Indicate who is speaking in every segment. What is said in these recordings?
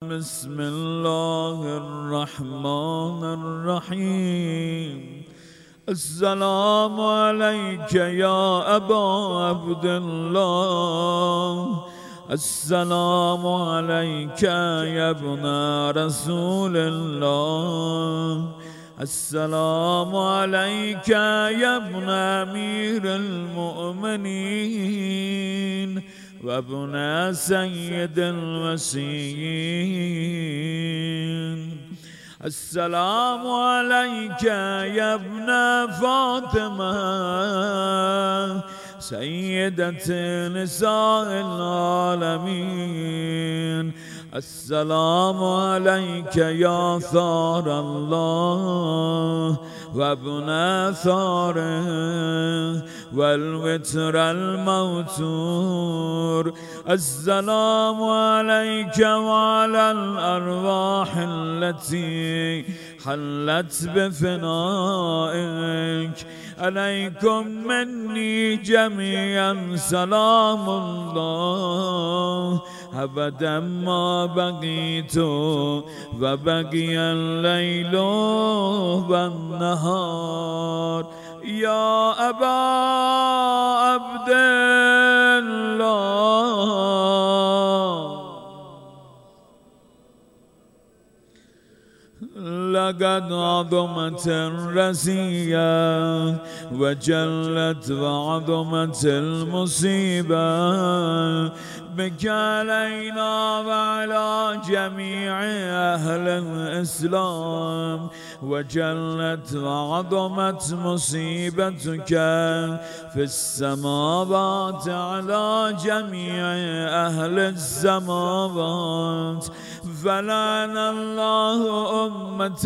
Speaker 1: بسم الله الرحمن الرحيم. السلام عليك يا أبا عبد الله، السلام عليك يا ابن رسول الله، السلام عليك يا ابن أمير المؤمنين وابن سيد الوصيين. السلام عليك يا ابن فاطمة سيدة نساء العالمين. السلام عليك يا ثار الله وابن ثاره والوتر الموتور. السلام عليك وعلى الأرواح التي حلت بفنائك. عليكم مني جميعا سلام الله أبدا ما بقيت وبقي الليل والنهار. يا أبا عبد الله، لقد عظمت الرزية وجلت وعظمت المصيبة بك علينا وعلى جميع أهل الإسلام، وجلت وعظمت مصيبتك في السماوات على جميع أهل السماوات. فلعن الله أمة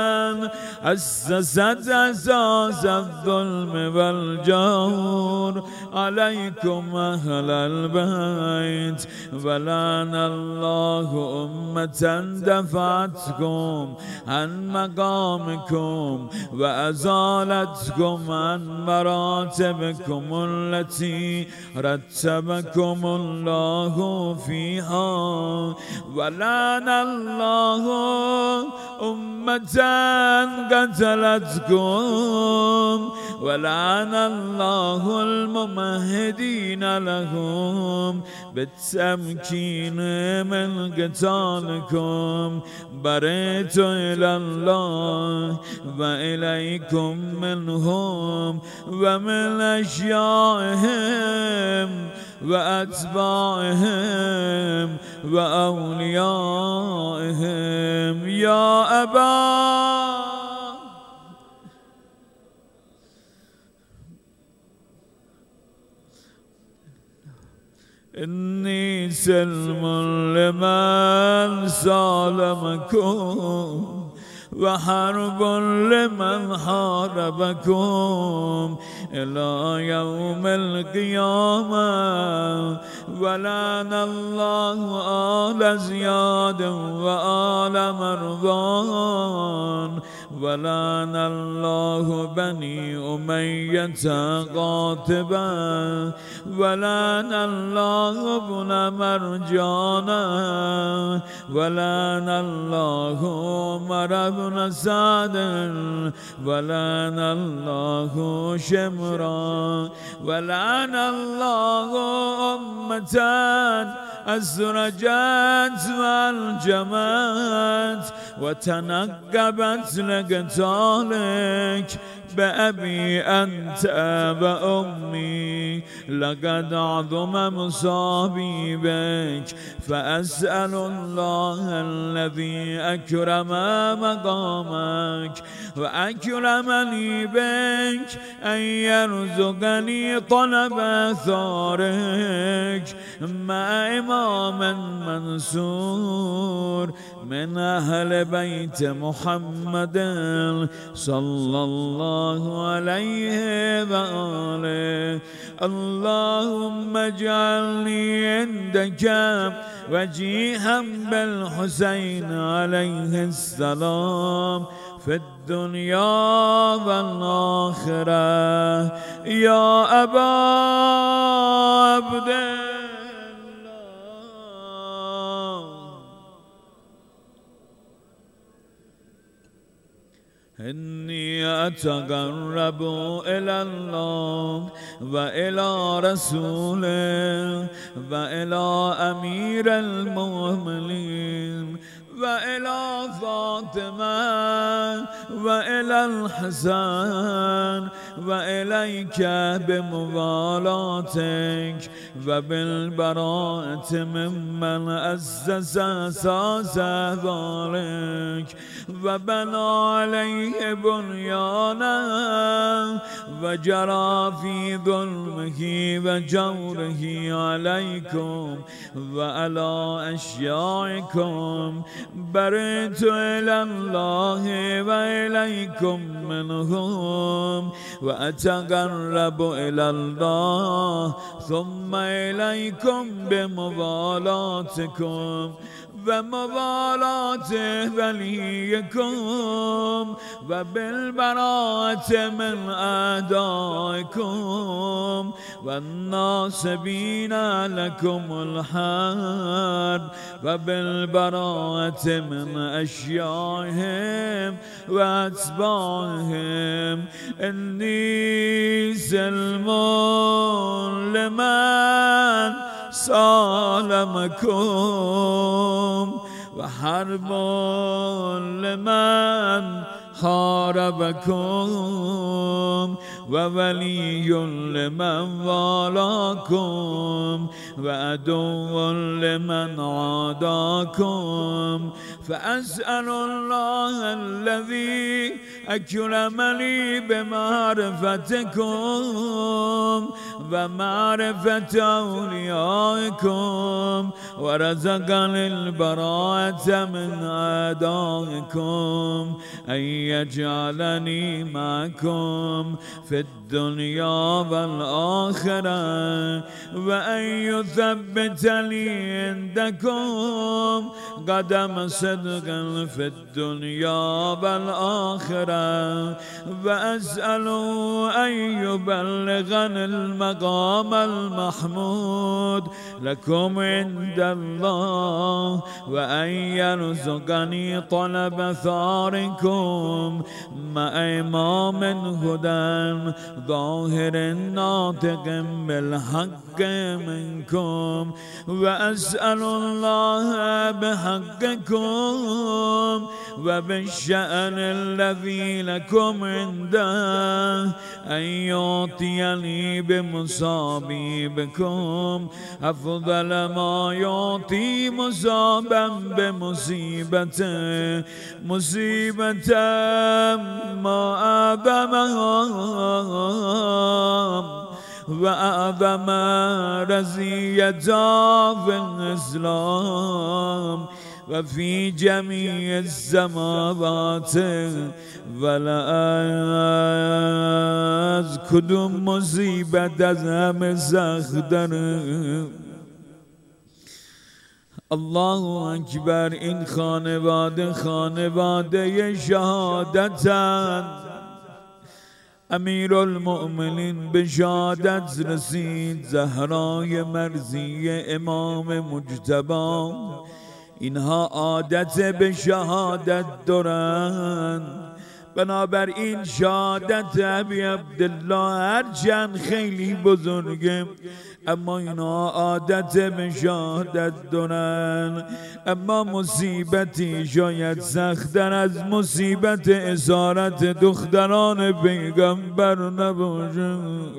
Speaker 1: أسست أساس الظلم والجور عليكم أهل البيت. ولعن الله أمة دفعتكم عن مقامكم وأزالتكم عن مراتبكم التي رتبكم الله فيها. ولعن الله أمة قتلتكم ولعن الله الممهدين لهم بالتمكين من قتالكم. بريت إلى الله وإليكم منهم ومن أشيائهم وأتباعهم وأوليائهم. يا أبا إني سلم لمن سالمكم وحرب لمن حاربكم إلى يوم القيامة. ولعن الله آل زياد وآل مروان. ولعن الله بني أمية قاطبا. ولعن الله ابن مرجانا. ولعن الله عمر بن سعد. ولعن الله شمرا. ولعن الله أمة أسرجت والجمات وتنقبت لقتالك بأبي أنت وأمي. لقد عظم مصابي بك فأسأل الله الذي أكرم مقامك وأكرمني بك أن يرزقني طلب ثارك مع إمام منصور من أهل بيت محمد صلى الله عليه وآله. اللهم اجعلني عندك وجيها بالحسين عليه السلام في الدنيا والآخرة. يا أبا عبد الله، إني أتقرب إلى الله وإلى رسوله وإلى أمير المؤمنين وإلى فاطمة وإلى الحسن وإليك بموالاتك وبالبراءة ممن أسس أساس ذلك وبنى عليه بنيانا وجرى في ظلمه وجوره عليكم وعلى أشياعكم برئت إلى الله وإليكم منهم وأتقرب إلى الله ثم إليكم بموالاتكم وموالاة وليكم وبالبراءة من أعدائكم والناصبين لكم الحرب وبالبراءة من أشياعهم وأتباعهم إني سلم لمن سالمكم وحرب لمن حاربكم وولي لمن والاكم وعدو لمن عاداكم فأسأل الله الذي أكرمني بمعرفتكم ومعرفة أوليائكم ورزقني البراءة من أعدائكم أن يجعلني معكم في الدنيا والآخرة وأن يثبت لي عندكم قدم صدق في الدنيا والآخرة وأسأله أن يبلغني المقام المحمود لكم عند الله وأن يرزقني طلب ثاركم مع إمام هدى ظاهر ناطق بالحق منكم وأسأل الله بحقكم وبالشأن الذي لكم عنده أن يعطيني بمصابي بكم أفضل ما يعطي مصابا بمصيبته مصيبة ما أعظمها وأعظم رزية في الإسلام وفي جميع السماوات والأرض کدوم مصیبت از همه سخت‌تر. الله اکبر. این خانواده شهادتند. امیرالمؤمنین به شهادت رسید. زهرای مرضیه امام مجتبی. اینها عادت به شهادت دارند. بنابراین شهادت ابی عبدالله هرچند خیلی بزرگه اما اینا عادت به شهادت دارن. اما مصیبتی شاید سخت‌تر از مصیبت اسارت دختران پیغمبر نباشه.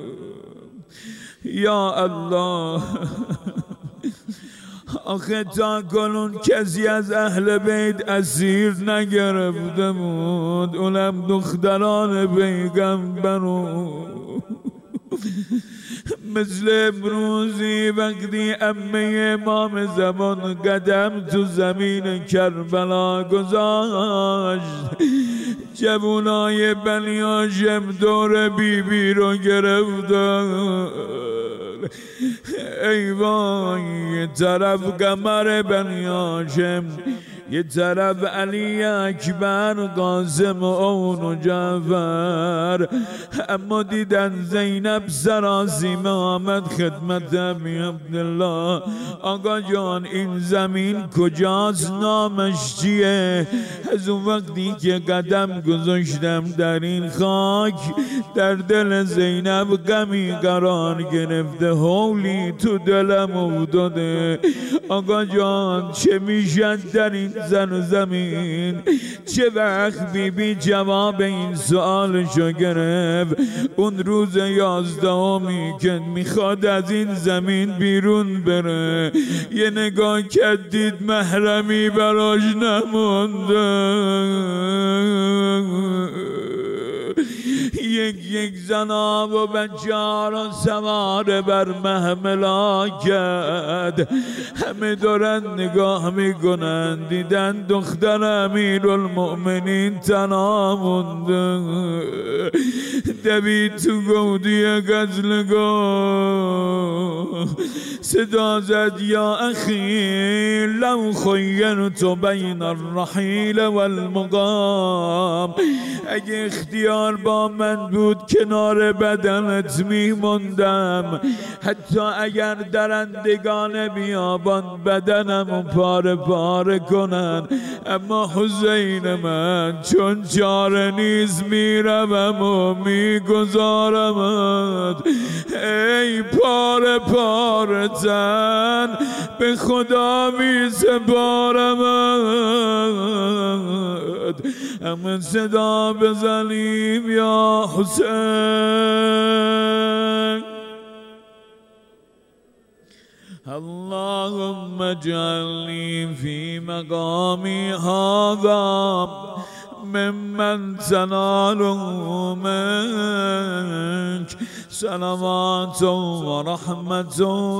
Speaker 1: یا الله، آخه تا کنون کسی از اهل بیت اسیر نگرفته بود، اونم دختران پیغمبر. مثل امروزی وقتی عمه امام زمان قدم تو زمین کربلا گذاشت، جوانای بنی هاشم دور بیبی رو گرفتن. ای وای، یه طرف قمر بنی هاشم، یه طرف علی اکبر، قاسم و اون و جعفر. اما دیدن زینب سراسیمه آمد خدمت ابی عبدالله. آقا جان این زمین کجاست؟ نامش چیه؟ از اون وقتی که قدم گذاشتم در این خاک، در دل زینب غمی قرار گرفته، هولی تو دلم افتاده. آقا جان چه میشد در این زمین؟ چه وقت بی جواب این سؤالشو گرفت؟ اون روز 11 که میخواد از این زمین بیرون بره، یه نگاه کرد دید محرمی براش نمونده. یک زناب و بچه ها را سوار بر محملا کرد. همه دارن نگاه میکنن، دیدن دختر امیرالمؤمنین تنها مونده. دوید تو گودی قتلگاه، صدا زد یا اخی لو خیرت بین الرحیل والمقام. اگه اختیار با من بود کنار بدنت میموندم، حتی اگر درندگان بیابان بدنمو پاره پاره کنن، اما حسین من چون چاره نیست میروم و میگذارمت. ای پاره پاره تن به خدا میسپارمت. اما صدا بزنیم یا حسین. اللهم اجعلني في مقامي هذا ممن تناله منك صلوات ورحمة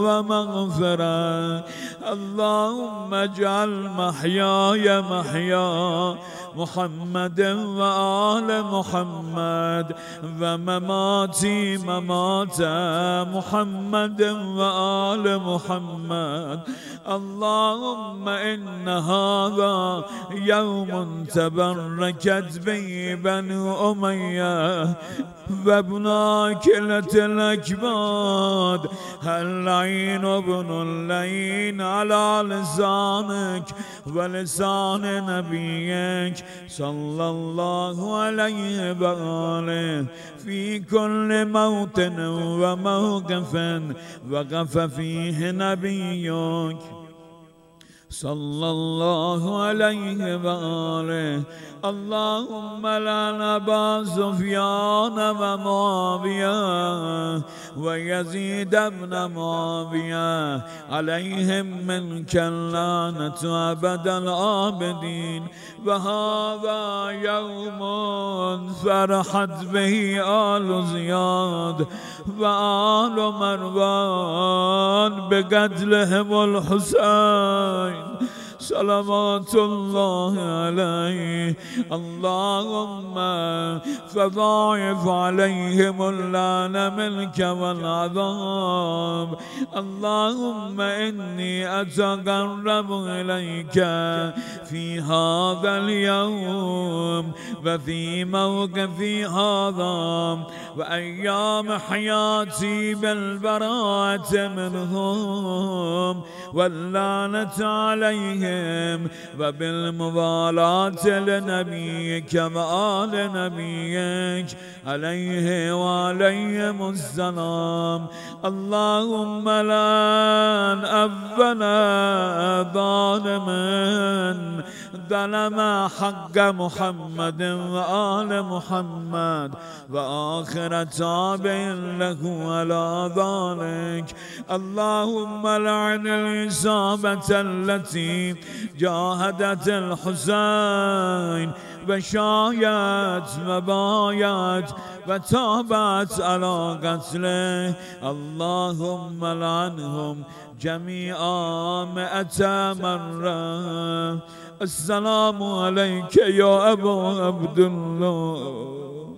Speaker 1: ومغفرة. اللهم اجعل محياي محيا محمد وآل محمد ومماتي ممات محمد وآل محمد. اللهم إن هذا يوم تبركت به بنو أمية وابن عاكلة الأكباد، اللعين ابن اللعين على لسانك ولسان نبيك صلى الله عليه وآله في كل موطن وموقف وقف فيه نبيك صلى الله عليه وآله. اللهم لعن أبا سفيان ومعاوية ويزيد بن معاوية، عليهم منك اللعنة أبد العابدين. وهذا يوم فرحت به آل زياد وآل مروان بقتلهم الحسين صلوات الله عليه. اللهم فضاعف عليهم اللعن منك والعذاب. اللهم إني أتقرب إليك في هذا اليوم وفي موقفي هذا وأيام حياتي بالبراءة منهم واللعنة عليهم وبالموالاة لنبيك وآل نبيك عليه وعليهم السلام. اللهم لعن أول ظالم ظلم حق محمد وآل محمد وآخر تابع له على ذلك. اللهم لعن الإصابة التي جاهدت الحسين وشايت وبايت وتابت على قتله. اللهم لعنهم جميعا 100 مرة. السلام عليك يا أبا عبد الله.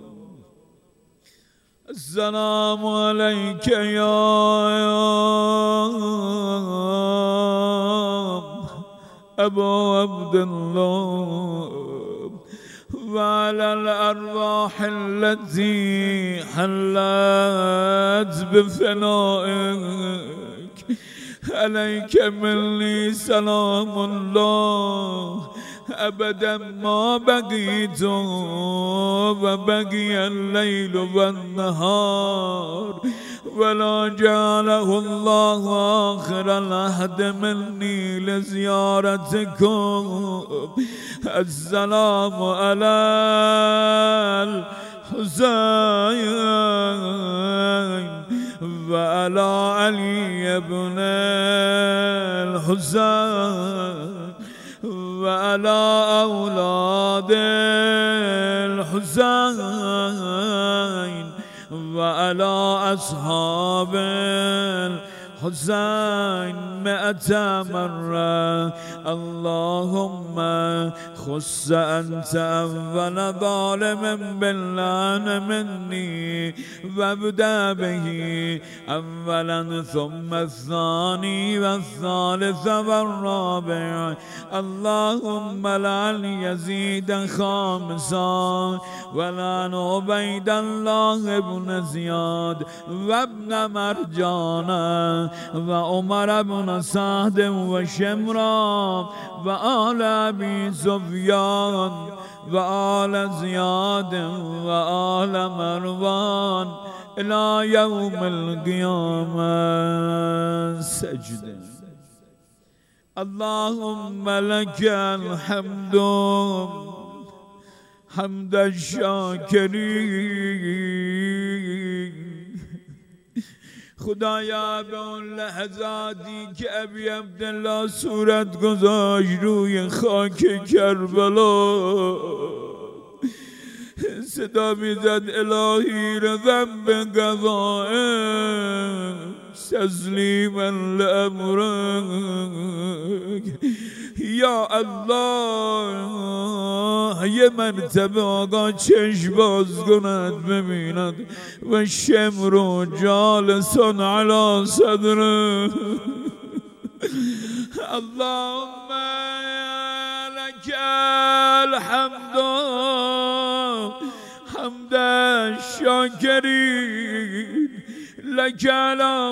Speaker 1: السلام عليك يا أبا عبد الله وعلى الأرواح التي حلت بفنائك عليك مني سلام الله أبدا ما بقيت وبقي الليل والنهار ولا جعله الله آخر العهد مني لزيارتكم. السلام على الحسين وعلى علي بن الحسين وعلى أولاد الحسين وعلى أصحاب الحسين 100 مرة. اللهم خص أنت أول ظالم باللعن مني وابدأ به أولا ثم الثاني والثالث والرابع. اللهم لعن يزيد خامسا ولعن عبيد الله بن زياد وابن مرجان وعمر بن سعد وشمران وآل أبي سفيان وآل زياد وآل مروان إلى يوم القيامة. سجد. اللهم لك الحمد حمد الشاكرين. خدایا به اون لحظاتی که ابی عبدالله صورت گذاشت روی خاک کربلا صدا میزد الهی رضم به قضائه تسلیما لامرک. یا الله یه مرتبه آقا چشم باز کند ببیند و شمر جالسان علی صدره. اللهم لك الحمد حمد الشاكرين لك على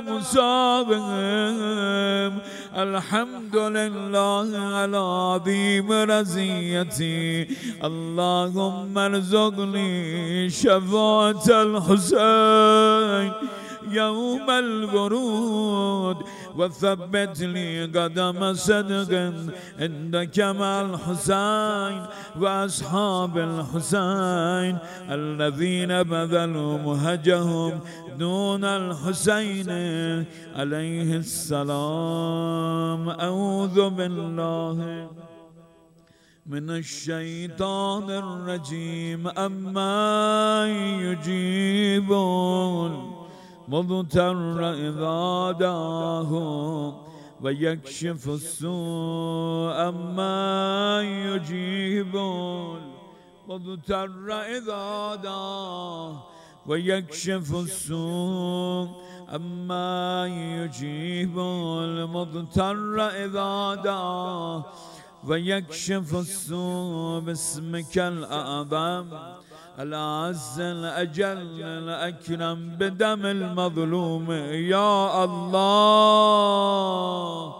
Speaker 1: مصابهم. الحمد لله على عظيم رزيتي. اللهم ارزقني شفاعة الحسين يوم الورود وثبت لي قدم صدق عندك مع الحسين وأصحاب الحسين الذين بذلوا مهجهم دون الحسين عليه السلام. أعوذ بالله من الشيطان الرجيم. أما يجيبون مضطر إذا دعاه ويكشف السوء. أما يجيبون مضطر إذا دعاه ويكشف السوء. أما يجيب المضطر إذا دعاه ويكشف السوء. باسمك الأعظم الأعز الأجل الأكرم بدم المظلوم. يا الله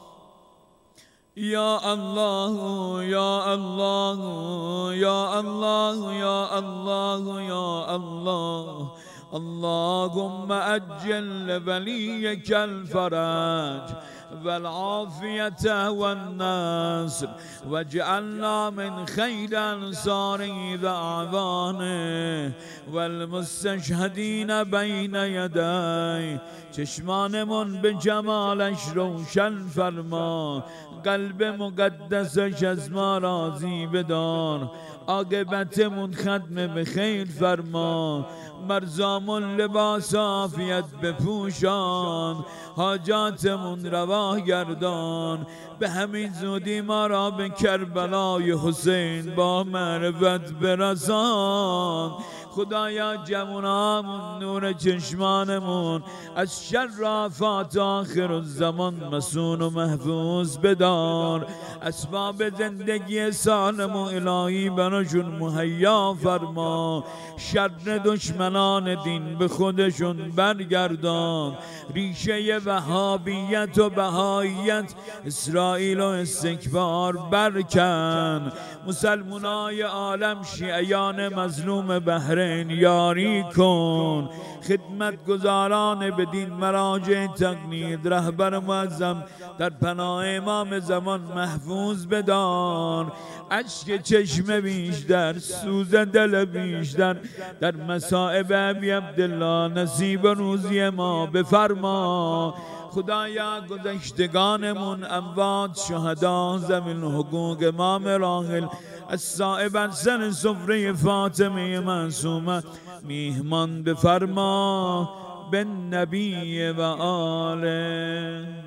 Speaker 1: يا الله يا الله يا الله يا الله يا الله. اللهم أجل لوليك الفرج والعافية والنصر واجعلنا من خير أنصاره وأعوانه والمستشهدين بين يديه. چشمانمون به جمالش روشن فرما، قلب مقدسش از ما راضی بدار، عاقبتمون ختم به خیر فرما، مرزامون لباس عافیت بپوشان، حاجاتمون روا گردان. به همین زودی ما را به کربلای حسین با معرفت برسان. خدایا جوانامون نور چشمانمون از شر آفات آخر الزمان مسون و محفوظ بدار. اسباب زندگی سالم و الهی براشون مهیا فرما. شر دشمنان دین به خودشون برگردان. ریشه وهابیت و بهاییت اسرائیل و استکبار برکن. مسلمانای عالم شیعیان مظلوم بحرین یاری کن. خدمتگزاران به دین مراجع تقلید رهبر معظم در پناه امام زمان محفوظ بدار. اشک چشم بیشتر سوز دل بیشتر در مصائب ابی عبدالله نصیب روزی ما بفرما. خدایا گذشتگانمون اموات شهدا زمین حقوق امام راحل الصائب سر سفره فاطمه معصومه میهمان بفرما بالنبی و آله.